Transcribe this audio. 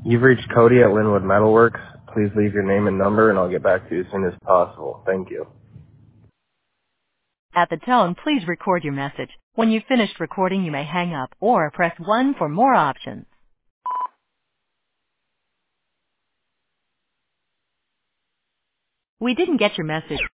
You've reached Cody at Linwood Metalworks. Please leave your name and number, and I'll get back to you as soon as possible. Thank you. At the tone, please record your message. When you've finished recording, you may hang up or press 1 for more options. We didn't get your message.